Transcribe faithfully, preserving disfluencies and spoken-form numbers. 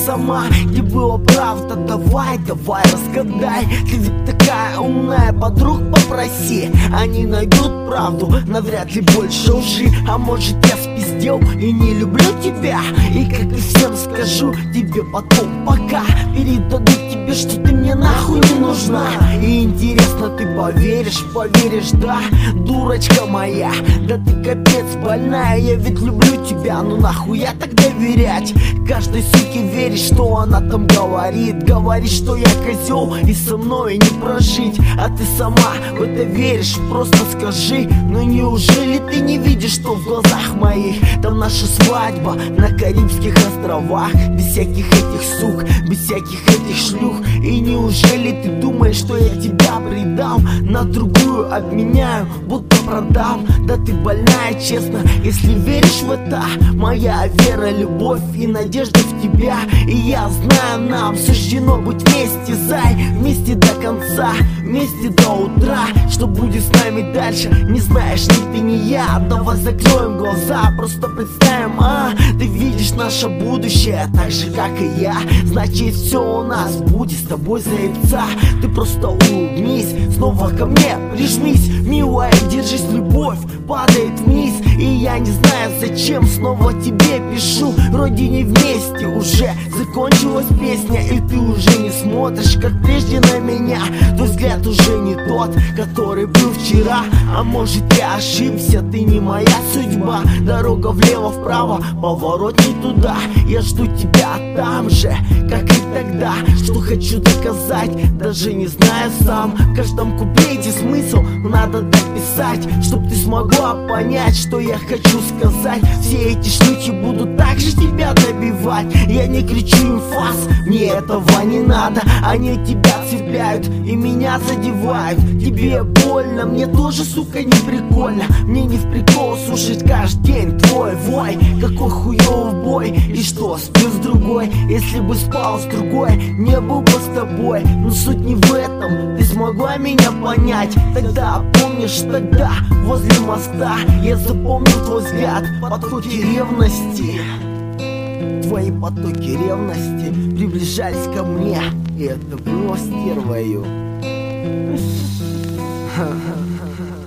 сама, где было правда. Давай, давай, разгадай. Ты ведь такая умная, подруг попроси, они найдут правду, навряд ли больше лжи. А может, я спиздел и не люблю тебя, и как и всем скажу тебе потом пока. Передадут тебе, что ты мне нахуй не нужна. И интересно, ты поверишь, поверишь, да, дурочка моя? Да ты капец больная, я ведь люблю тебя, ну нахуй я так доверять каждой суке верить, что она там говорит. Говорит, что я козел и со мной не прожить. А ты сама в это веришь, просто скажи, ну неужели ты не видишь, что в глазах моих там наша свадьба на Карибских островах, без всяких этих сук, без всяких этих шлюх? И неужели ты думаешь, что я тебя предам, на другую обменяю, будто продам? Да ты больная, честно, если веришь в это. Моя вера, любовь и надежда в тебя. И я знаю, нам суждено быть вместе, зай, вместе до конца, вместе до утра. Что будет с нами дальше, не знаешь ни ты, ни я. Давай закроем глаза, просто представим, а ты видишь наше будущее так же, как и я. Значит, все у нас будет с тобой заебца. Ты просто улыбнись, снова ко мне прижмись, милая, держись, любовь падает вниз. И я не знаю, зачем снова тебе пишу, вроде не вместе уже закончилась песня, и ты уже не смотришь, как прежде, на меня. Твой взгляд уже не тот, который был вчера. А может, я ошибся, ты не моя судьба. Дорога влево-вправо, поворот не туда. Я жду тебя там же, как и тогда. Что хочу доказать, даже не знаю сам. В каждом куплете смысл надо дописать, чтоб ты смогла понять, что я хочу сказать. Все эти шлюхи будут так же тебя добивать. Я не кричу им фас, мне этого не надо. Они тебя цепляют и меня задевают. Тебе больно, мне тоже, сука, не прикольно. Мне не в прикол слушать каждый день твой вой. Какой хуёвый бой, и что, сплю с другой? Если бы спал с другой, не был бы с тобой. Но суть не в этом, ты смогла меня понять. Тогда, помнишь, тогда возле моста я запомнил твой взгляд, потоки ревности. Твои потоки ревности приближались ко мне, и это было стервою.